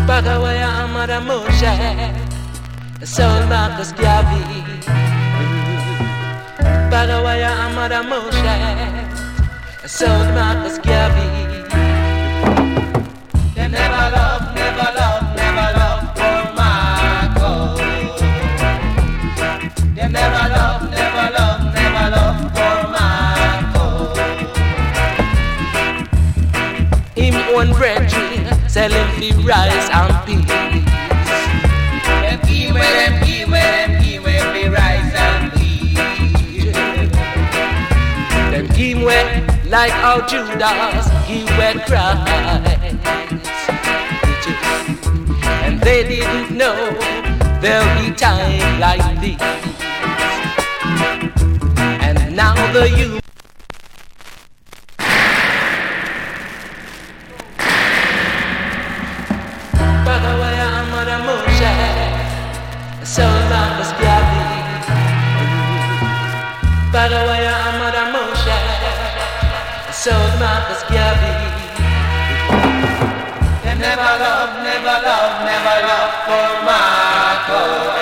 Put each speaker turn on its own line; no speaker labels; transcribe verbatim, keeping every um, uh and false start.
Bagawaya Amada Moshe, Saul Marcus Garvey. Bagawaya Amada Moshe, Saul Marcus Garvey. They never love, never love, never love for Marcus. They never love, never love, never love for Marcus. Him own brethren selling the rice and peas. Them give me, them give me, them give me the rice and peas. Them give me like how Judas give me Christ. And they didn't know there'll be time like this. And now the youth Bagawaya Amada Moshe, Saul Marcus Garvey. Bagawaya Amada Moshe, Saul Marcus Garvey. They never love, never love, never love for Marcus.